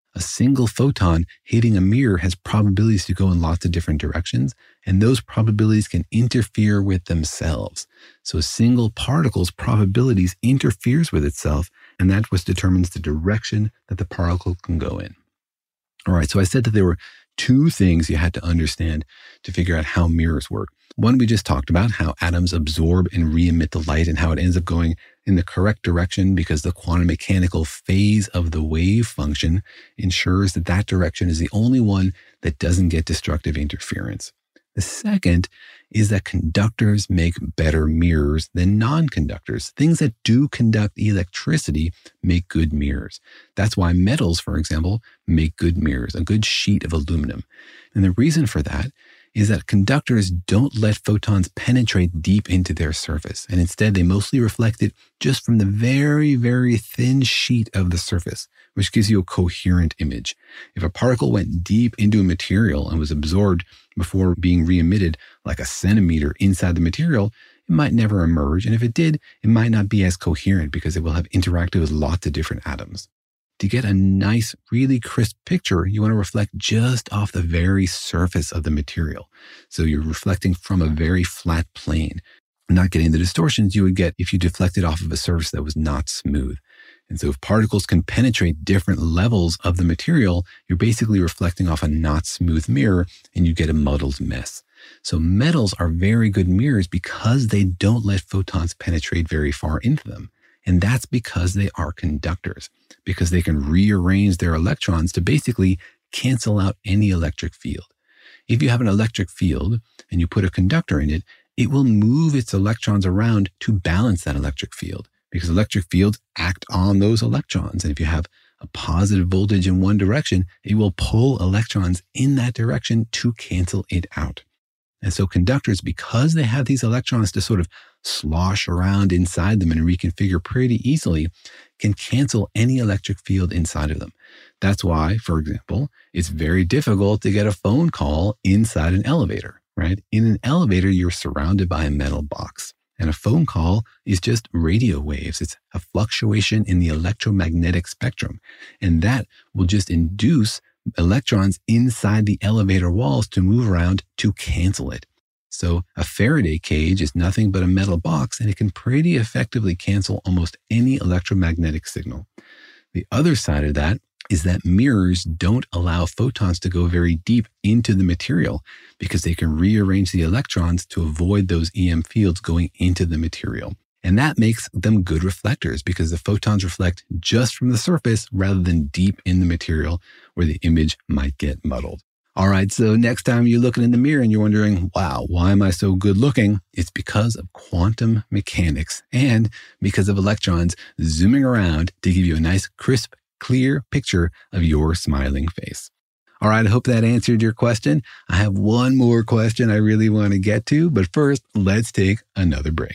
A single photon hitting a mirror has probabilities to go in lots of different directions, and those probabilities can interfere with themselves. So a single particle's probabilities interferes with itself, and that's what determines the direction that the particle can go in. All right, so I said that there were two things you had to understand to figure out how mirrors work. One, we just talked about how atoms absorb and re-emit the light and how it ends up going in the correct direction because the quantum mechanical phase of the wave function ensures that that direction is the only one that doesn't get destructive interference. The second is that conductors make better mirrors than non-conductors. Things that do conduct electricity make good mirrors. That's why metals, for example, make good mirrors, a good sheet of aluminum. And the reason for that is that conductors don't let photons penetrate deep into their surface, and instead they mostly reflect it just from the very, very thin sheet of the surface, which gives you a coherent image. If a particle went deep into a material and was absorbed before being re-emitted like a centimeter inside the material, it might never emerge, and if it did, it might not be as coherent because it will have interacted with lots of different atoms. To get a nice, really crisp picture, you want to reflect just off the very surface of the material. So you're reflecting from a very flat plane, not getting the distortions you would get if you deflected off of a surface that was not smooth. And so if particles can penetrate different levels of the material, you're basically reflecting off a not smooth mirror and you get a muddled mess. So metals are very good mirrors because they don't let photons penetrate very far into them. And that's because they are conductors, because they can rearrange their electrons to basically cancel out any electric field. If you have an electric field and you put a conductor in it, it will move its electrons around to balance that electric field, because electric fields act on those electrons. And if you have a positive voltage in one direction, it will pull electrons in that direction to cancel it out. And so conductors, because they have these electrons to sort of slosh around inside them and reconfigure pretty easily, can cancel any electric field inside of them. That's why, for example, it's very difficult to get a phone call inside an elevator, right? In an elevator, you're surrounded by a metal box. And a phone call is just radio waves. It's a fluctuation in the electromagnetic spectrum. And that will just induce electrons inside the elevator walls to move around to cancel it. So a Faraday cage is nothing but a metal box, and it can pretty effectively cancel almost any electromagnetic signal. The other side of that is that mirrors don't allow photons to go very deep into the material because they can rearrange the electrons to avoid those E M fields going into the material. And that makes them good reflectors because the photons reflect just from the surface rather than deep in the material where the image might get muddled. All right, so next time you're looking in the mirror and you're wondering, wow, why am I so good looking? It's because of quantum mechanics and because of electrons zooming around to give you a nice, crisp, clear picture of your smiling face. All right, I hope that answered your question. I have one more question I really want to get to, but first, let's take another break.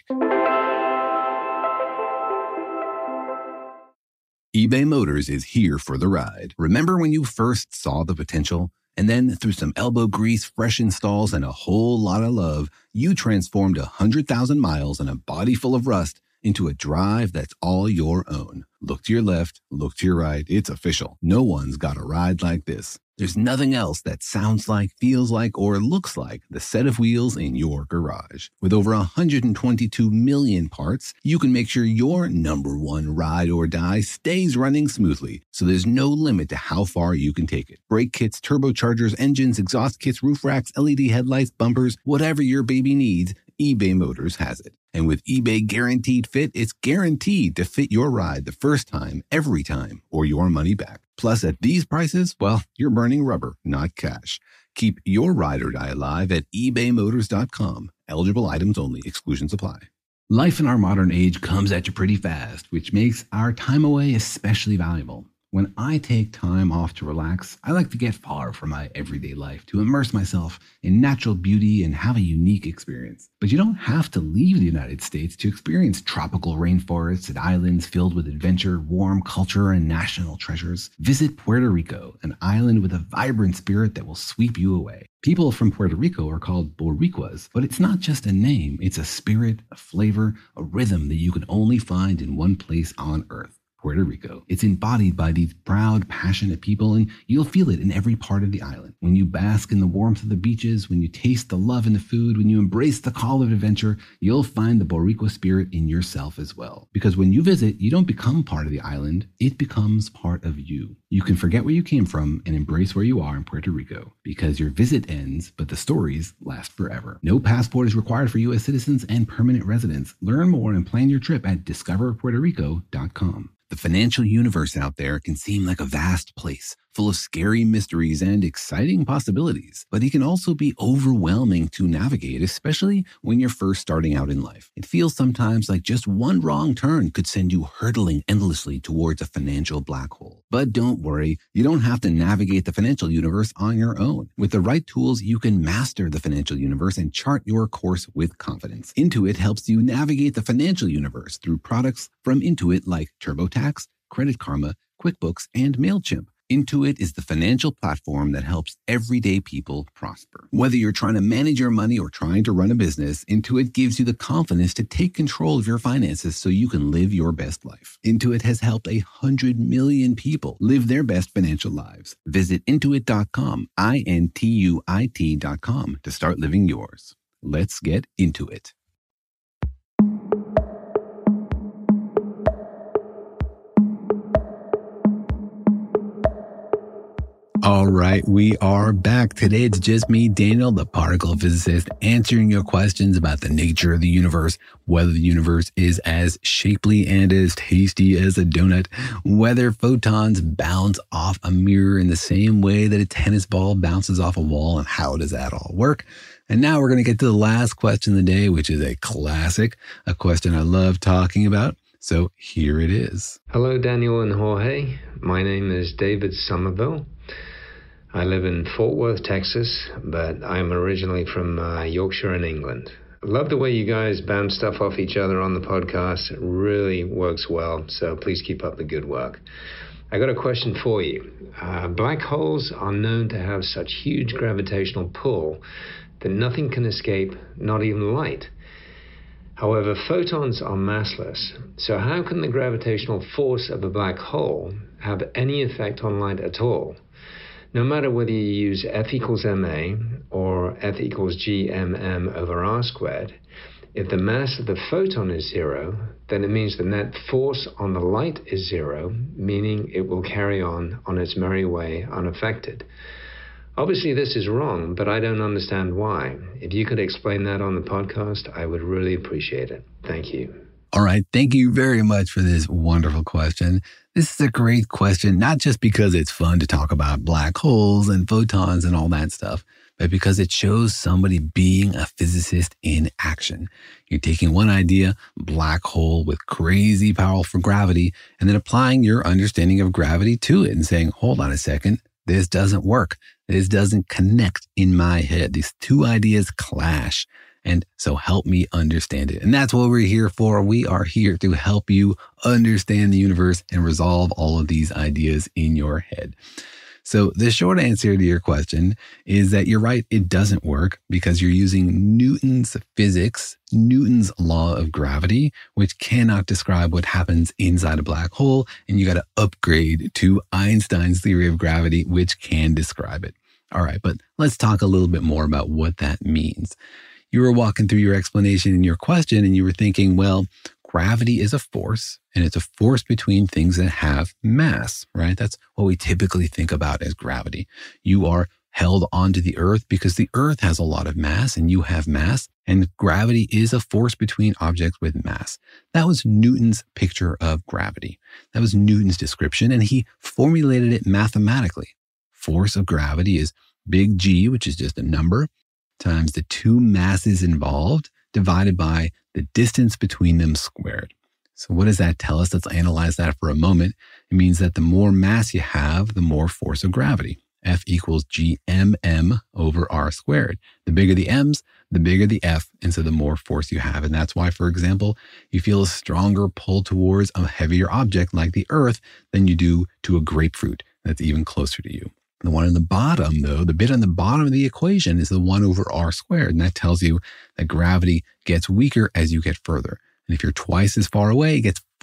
eBay Motors is here for the ride. Remember when you first saw the potential? And then through some elbow grease, fresh installs, and a whole lot of love, you transformed one hundred thousand miles and a body full of rust into a drive that's all your own. Look to your left, look to your right. It's official. No one's got a ride like this. There's nothing else that sounds like, feels like, or looks like the set of wheels in your garage. With over one hundred twenty-two million parts, you can make sure your number one ride or die stays running smoothly, so there's no limit to how far you can take it. Brake kits, turbochargers, engines, exhaust kits, roof racks, L E D headlights, bumpers, whatever your baby needs, eBay Motors has it. And with eBay Guaranteed Fit, it's guaranteed to fit your ride the first time, every time, or your money back. Plus, at these prices, well, you're burning rubber, not cash. Keep your ride or die alive at ebay motors dot com. Eligible items only. Exclusions apply. Life in our modern age comes at you pretty fast, which makes our time away especially valuable. When I take time off to relax, I like to get far from my everyday life, to immerse myself in natural beauty and have a unique experience. But you don't have to leave the United States to experience tropical rainforests and islands filled with adventure, warm culture, and national treasures. Visit Puerto Rico, an island with a vibrant spirit that will sweep you away. People from Puerto Rico are called Boricuas, but it's not just a name. It's a spirit, a flavor, a rhythm that you can only find in one place on Earth. Puerto Rico. It's embodied by these proud, passionate people, and you'll feel it in every part of the island. When you bask in the warmth of the beaches, when you taste the love in the food, when you embrace the call of adventure, you'll find the Boricua spirit in yourself as well. Because when you visit, you don't become part of the island, it becomes part of you. You can forget where you came from and embrace where you are in Puerto Rico, because your visit ends, but the stories last forever. No passport is required for U S citizens and permanent residents. Learn more and plan your trip at discover puerto rico dot com. The financial universe out there can seem like a vast place, full of scary mysteries and exciting possibilities, but it can also be overwhelming to navigate, especially when you're first starting out in life. It feels sometimes like just one wrong turn could send you hurtling endlessly towards a financial black hole. But don't worry, you don't have to navigate the financial universe on your own. With the right tools, you can master the financial universe and chart your course with confidence. Intuit helps you navigate the financial universe through products from Intuit like TurboTax, Credit Karma, QuickBooks, and MailChimp. Intuit is the financial platform that helps everyday people prosper. Whether you're trying to manage your money or trying to run a business, Intuit gives you the confidence to take control of your finances so you can live your best life. Intuit has helped a hundred million people live their best financial lives. Visit intuit dot com, I N T U I T dot com to start living yours. Let's get into it. All right, we are back. Today it's just me, Daniel, the particle physicist, answering your questions about the nature of the universe, whether the universe is as shapely and as tasty as a donut, whether photons bounce off a mirror in the same way that a tennis ball bounces off a wall, and how does that all work? And now we're going to get to the last question of the day, which is a classic, a question I love talking about. So here it is. Hello, Daniel and Jorge. My name is David Somerville. I live in Fort Worth, Texas, but I'm originally from uh, Yorkshire in England. I love the way you guys bounce stuff off each other on the podcast. It really works well, so please keep up the good work. I got a question for you. Uh, black holes are known to have such huge gravitational pull that nothing can escape, not even light. However, photons are massless, so how can the gravitational force of a black hole have any effect on light at all? No matter whether you use F equals ma or F equals g m m over r squared, if the mass of the photon is zero, then it means the net force on the light is zero, meaning it will carry on on its merry way unaffected. Obviously this is wrong, but I don't understand why. If you could explain that on the podcast, I would really appreciate it. Thank you. All right. Thank you very much for this wonderful question. This is a great question, not just because it's fun to talk about black holes and photons and all that stuff, but because it shows somebody being a physicist in action. You're taking one idea, black hole with crazy powerful gravity, and then applying your understanding of gravity to it and saying, hold on a second, this doesn't work. This doesn't connect in my head. These two ideas clash. And so help me understand it. And that's what we're here for. We are here to help you understand the universe and resolve all of these ideas in your head. So the short answer to your question is that you're right. It doesn't work because you're using Newton's physics, Newton's law of gravity, which cannot describe what happens inside a black hole. And you got to upgrade to Einstein's theory of gravity, which can describe it. All right, but let's talk a little bit more about what that means. You were walking through your explanation in your question and you were thinking, well, gravity is a force and it's a force between things that have mass, right? That's what we typically think about as gravity. You are held onto the earth because the earth has a lot of mass and you have mass, and gravity is a force between objects with mass. That was Newton's picture of gravity. That was Newton's description, and he formulated it mathematically. Force of gravity is big G, which is just a number, times the two masses involved divided by the distance between them squared. So what does that tell us? Let's analyze that for a moment. It means that the more mass you have, the more force of gravity. F equals G M M over R squared. The bigger the M's, the bigger the F, and so the more force you have. And that's why, for example, you feel a stronger pull towards a heavier object like the Earth than you do to a grapefruit that's even closer to you. The one on the bottom, though, the bit on the bottom of the equation is the one over R squared. And that tells you that gravity gets weaker as you get further. And if you're twice as far away, it gets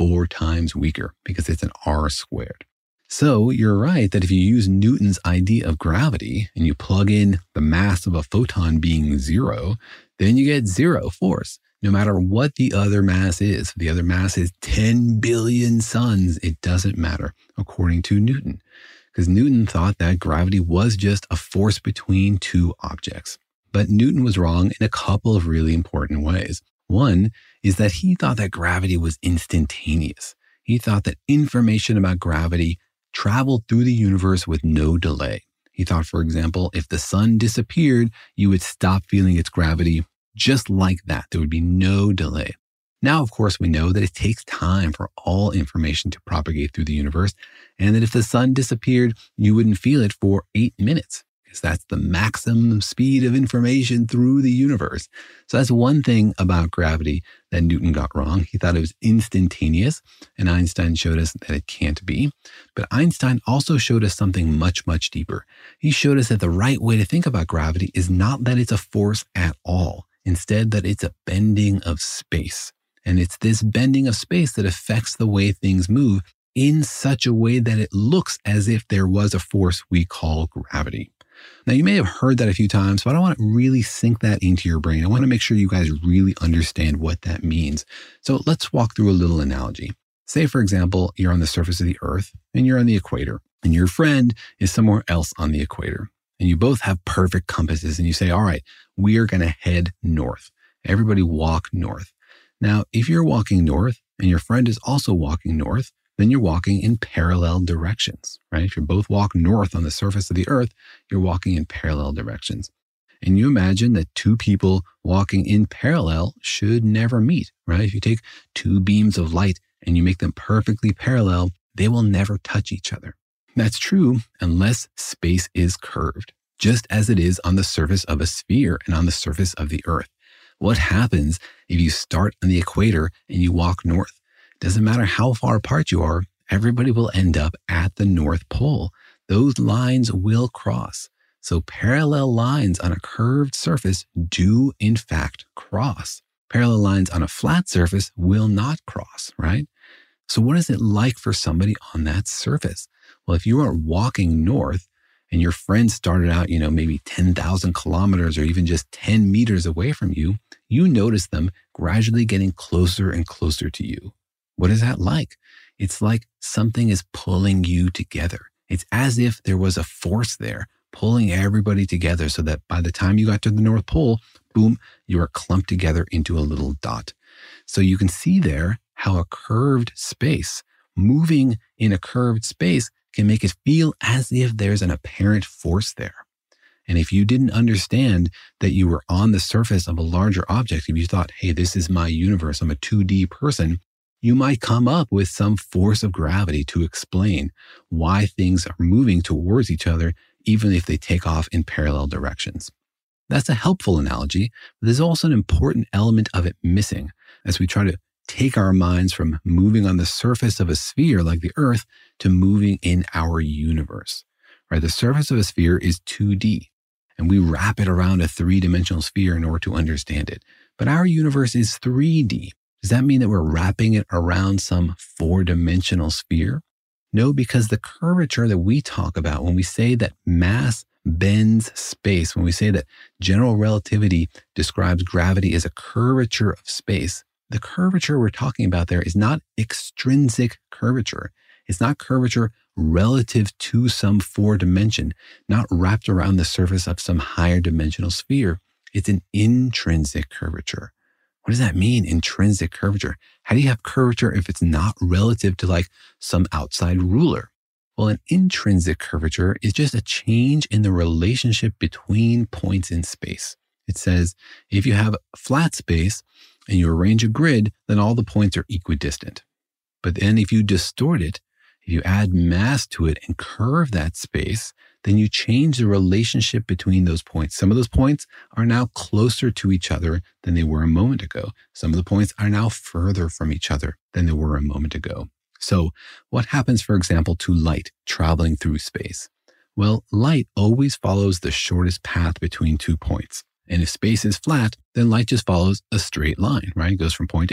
four times weaker because it's an r squared. So you're right that if you use Newton's idea of gravity and you plug in the mass of a photon being zero, then you get zero force, no matter what the other mass is. If the other mass is ten billion suns, it doesn't matter, according to Newton, because Newton thought that gravity was just a force between two objects. But Newton was wrong in a couple of really important ways. One is that he thought that gravity was instantaneous. He thought that information about gravity traveled through the universe with no delay. He thought, for example, if the sun disappeared, you would stop feeling its gravity just like that. There would be no delay. Now, of course, we know that it takes time for all information to propagate through the universe, and that if the sun disappeared, you wouldn't feel it for eight minutes. Because that's the maximum speed of information through the universe. So that's one thing about gravity that Newton got wrong. He thought it was instantaneous, and Einstein showed us that it can't be. But Einstein also showed us something much, much deeper. He showed us that the right way to think about gravity is not that it's a force at all. Instead, that it's a bending of space. And it's this bending of space that affects the way things move in such a way that it looks as if there was a force we call gravity. Now, you may have heard that a few times, but I want to really sink that into your brain. I want to make sure you guys really understand what that means. So let's walk through a little analogy. Say, for example, you're on the surface of the Earth and you're on the equator, and your friend is somewhere else on the equator. And you both have perfect compasses, and you say, all right, we are going to head north. Everybody walk north. Now, if you're walking north and your friend is also walking north, then you're walking in parallel directions, right? If you both walk north on the surface of the Earth, you're walking in parallel directions. And you imagine that two people walking in parallel should never meet, right? If you take two beams of light and you make them perfectly parallel, they will never touch each other. That's true unless space is curved, just as it is on the surface of a sphere and on the surface of the Earth. What happens if you start on the equator and you walk north? Doesn't matter how far apart you are, everybody will end up at the North Pole. Those lines will cross. So parallel lines on a curved surface do in fact cross. Parallel lines on a flat surface will not cross, right? So what is it like for somebody on that surface? Well, if you are walking north and your friend started out, you know, maybe ten thousand kilometers or even just ten meters away from you, you notice them gradually getting closer and closer to you. What is that like? It's like something is pulling you together. It's as if there was a force there pulling everybody together so that by the time you got to the North Pole, boom, you are clumped together into a little dot. So you can see there how a curved space, moving in a curved space, can make it feel as if there's an apparent force there. And if you didn't understand that you were on the surface of a larger object, if you thought, hey, this is my universe, I'm a two D person, you might come up with some force of gravity to explain why things are moving towards each other, even if they take off in parallel directions. That's a helpful analogy, but there's also an important element of it missing as we try to take our minds from moving on the surface of a sphere like the Earth to moving in our universe. Right? The surface of a sphere is two D, and we wrap it around a three-dimensional sphere in order to understand it. But our universe is three D. Does that mean that we're wrapping it around some four-dimensional sphere? No, because the curvature that we talk about when we say that mass bends space, when we say that general relativity describes gravity as a curvature of space, the curvature we're talking about there is not extrinsic curvature. It's not curvature relative to some four dimension, not wrapped around the surface of some higher dimensional sphere. It's an intrinsic curvature. What does that mean, intrinsic curvature? How do you have curvature if it's not relative to like some outside ruler? Well, an intrinsic curvature is just a change in the relationship between points in space. It says if you have a flat space and you arrange a grid, then all the points are equidistant. But then if you distort it, if you add mass to it and curve that space, then you change the relationship between those points. Some of those points are now closer to each other than they were a moment ago. Some of the points are now further from each other than they were a moment ago. So what happens, for example, to light traveling through space? Well, light always follows the shortest path between two points. And if space is flat, then light just follows a straight line, right? It goes from point A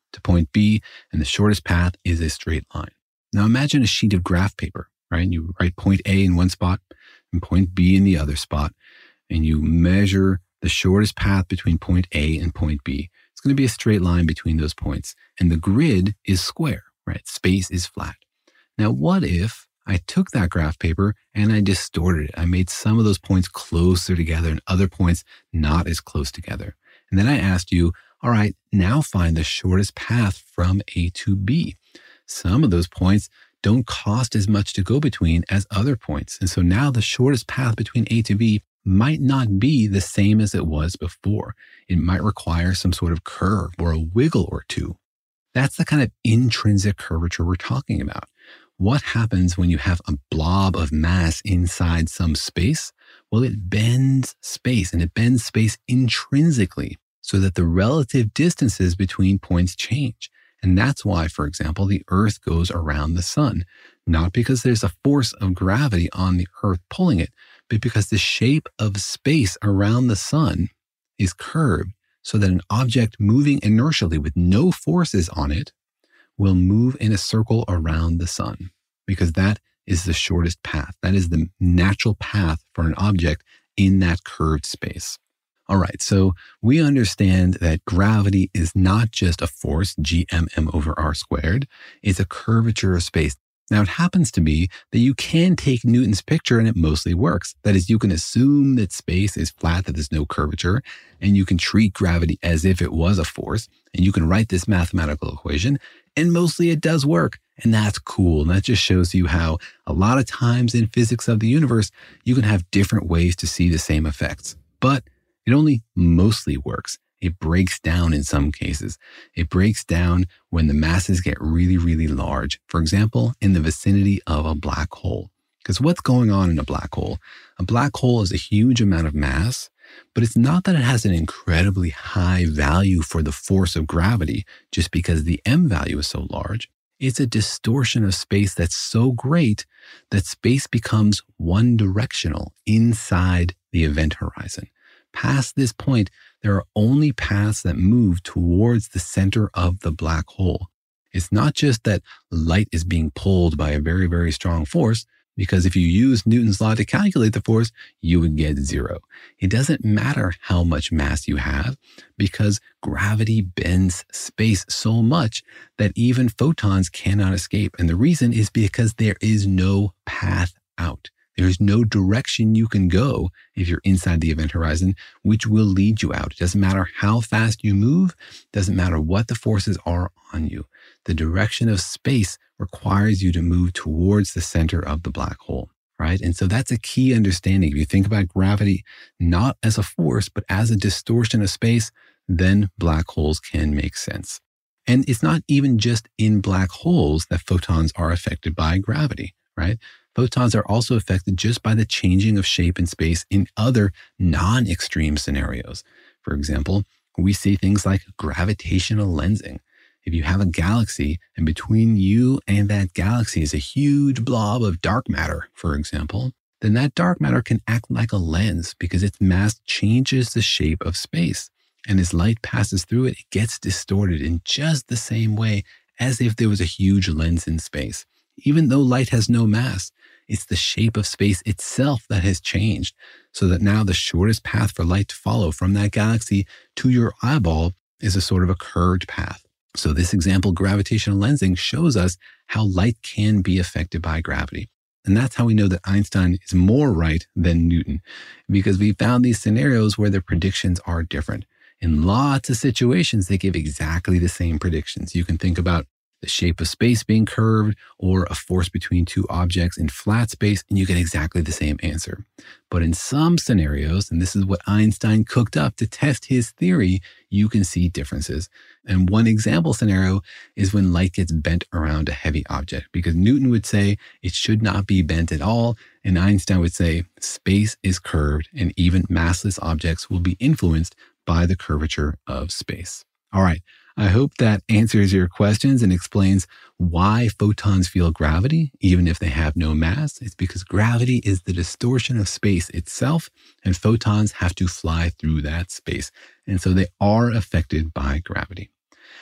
to point B, and the shortest path is a straight line. Now imagine a sheet of graph paper, right? You write point A in one spot and point B in the other spot, and you measure the shortest path between point A and point B. It's going to be a straight line between those points. And the grid is square, right? Space is flat. Now, what if I took that graph paper and I distorted it? I made some of those points closer together and other points not as close together. And then I asked you, all right, now find the shortest path from A to B. Some of those points don't cost as much to go between as other points. And so now the shortest path between A to B might not be the same as it was before. It might require some sort of curve or a wiggle or two. That's the kind of intrinsic curvature we're talking about. What happens when you have a blob of mass inside some space? Well, it bends space, and it bends space intrinsically so that the relative distances between points change. And that's why, for example, the Earth goes around the sun, not because there's a force of gravity on the Earth pulling it, but because the shape of space around the sun is curved so that an object moving inertially with no forces on it will move in a circle around the sun, because that is the shortest path. That is the natural path for an object in that curved space. All right, so we understand that gravity is not just a force, G M M over R squared. It's a curvature of space. Now, it happens to be that you can take Newton's picture and it mostly works. That is, you can assume that space is flat, that there's no curvature, and you can treat gravity as if it was a force, and you can write this mathematical equation, and mostly it does work. And that's cool. And that just shows you how a lot of times in physics of the universe, you can have different ways to see the same effects. But it only mostly works. It breaks down in some cases. It breaks down when the masses get really, really large. For example, in the vicinity of a black hole. Because what's going on in a black hole? A black hole is a huge amount of mass, but it's not that it has an incredibly high value for the force of gravity just because the M value is so large. It's a distortion of space that's so great that space becomes one directional inside the event horizon. Past this point, there are only paths that move towards the center of the black hole. It's not just that light is being pulled by a very, very strong force, because if you use Newton's law to calculate the force, you would get zero. It doesn't matter how much mass you have, because gravity bends space so much that even photons cannot escape. And the reason is because there is no path out. There's no direction you can go if you're inside the event horizon, which will lead you out. It doesn't matter how fast you move. It doesn't matter what the forces are on you. The direction of space requires you to move towards the center of the black hole, right? And so that's a key understanding. If you think about gravity not as a force, but as a distortion of space, then black holes can make sense. And it's not even just in black holes that photons are affected by gravity, right? Photons are also affected just by the changing of shape in space in other non-extreme scenarios. For example, we see things like gravitational lensing. If you have a galaxy and between you and that galaxy is a huge blob of dark matter, for example, then that dark matter can act like a lens because its mass changes the shape of space. And as light passes through it, it gets distorted in just the same way as if there was a huge lens in space. Even though light has no mass, it's the shape of space itself that has changed, so that now the shortest path for light to follow from that galaxy to your eyeball is a sort of a curved path. So this example, gravitational lensing, shows us how light can be affected by gravity. And that's how we know that Einstein is more right than Newton, because we found these scenarios where the predictions are different. In lots of situations, they give exactly the same predictions. You can think about the shape of space being curved or a force between two objects in flat space, and you get exactly the same answer. But in some scenarios, and this is what Einstein cooked up to test his theory, you can see differences. And one example scenario is when light gets bent around a heavy object, because Newton would say it should not be bent at all, and Einstein would say space is curved and even massless objects will be influenced by the curvature of space. All right. I hope that answers your questions and explains why photons feel gravity, even if they have no mass. It's because gravity is the distortion of space itself, and photons have to fly through that space. And so they are affected by gravity.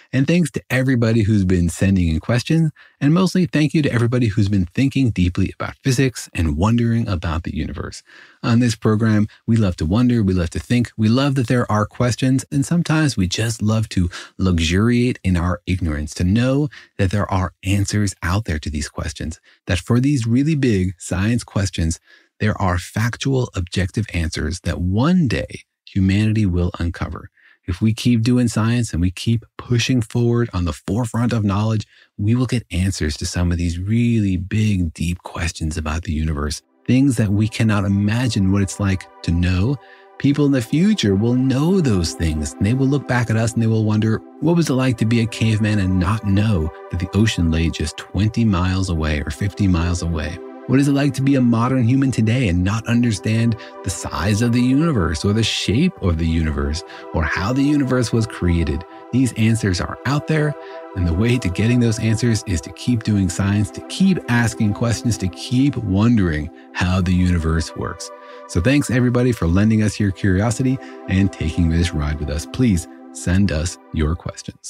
And thanks to everybody who's been sending in questions. And mostly thank you to everybody who's been thinking deeply about physics and wondering about the universe. On this program, we love to wonder, we love to think, we love that there are questions, and sometimes we just love to luxuriate in our ignorance, to know that there are answers out there to these questions, that for these really big science questions, there are factual, objective answers that one day humanity will uncover. If we keep doing science and we keep pushing forward on the forefront of knowledge, we will get answers to some of these really big, deep questions about the universe, things that we cannot imagine what it's like to know. People in the future will know those things, and they will look back at us and they will wonder, what was it like to be a caveman and not know that the ocean lay just twenty miles away or fifty miles away? What is it like to be a modern human today and not understand the size of the universe or the shape of the universe or how the universe was created? These answers are out there, and the way to getting those answers is to keep doing science, to keep asking questions, to keep wondering how the universe works. So thanks everybody for lending us your curiosity and taking this ride with us. Please send us your questions.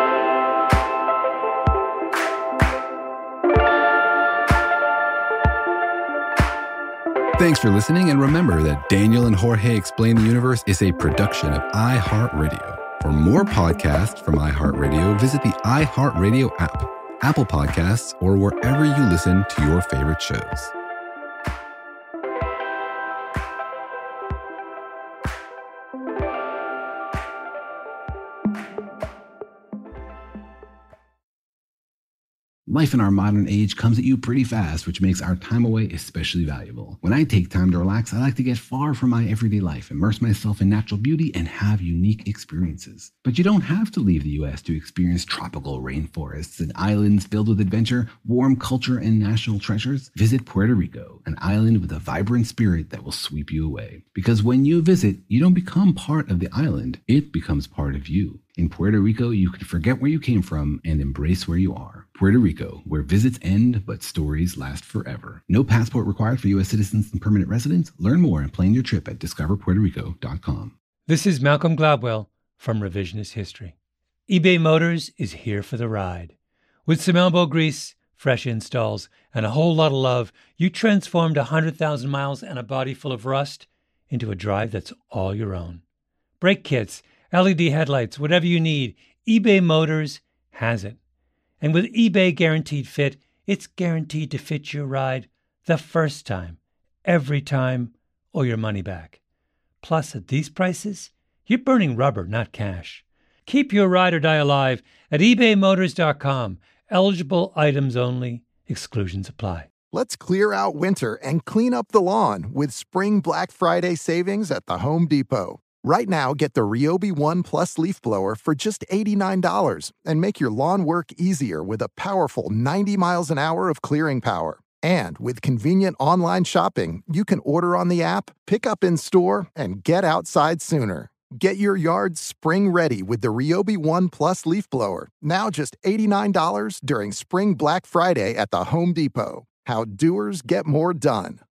Thanks for listening, and remember that Daniel and Jorge Explain the Universe is a production of iHeartRadio. For more podcasts from iHeartRadio, visit the iHeartRadio app, Apple Podcasts, or wherever you listen to your favorite shows. Life in our modern age comes at you pretty fast, which makes our time away especially valuable. When I take time to relax, I like to get far from my everyday life, immerse myself in natural beauty, and have unique experiences. But you don't have to leave the U S to experience tropical rainforests and islands filled with adventure, warm culture, and national treasures. Visit Puerto Rico, an island with a vibrant spirit that will sweep you away. Because when you visit, you don't become part of the island, it becomes part of you. In Puerto Rico, you can forget where you came from and embrace where you are. Puerto Rico, where visits end, but stories last forever. No passport required for U S citizens and permanent residents. Learn more and plan your trip at discover puerto rico dot com. This is Malcolm Gladwell from Revisionist History. eBay Motors is here for the ride. With some elbow grease, fresh installs, and a whole lot of love, you transformed one hundred thousand miles and a body full of rust into a drive that's all your own. Brake kits, L E D headlights, whatever you need, eBay Motors has it. And with eBay Guaranteed Fit, it's guaranteed to fit your ride the first time, every time, or your money back. Plus, at these prices, you're burning rubber, not cash. Keep your ride or die alive at ebay motors dot com. Eligible items only. Exclusions apply. Let's clear out winter and clean up the lawn with Spring Black Friday savings at the Home Depot. Right now, get the Ryobi One Plus leaf blower for just eighty-nine dollars and make your lawn work easier with a powerful ninety miles an hour of clearing power. And with convenient online shopping, you can order on the app, pick up in store, and get outside sooner. Get your yard spring ready with the Ryobi One Plus leaf blower, now just eighty-nine dollars during Spring Black Friday at the Home Depot. How doers get more done.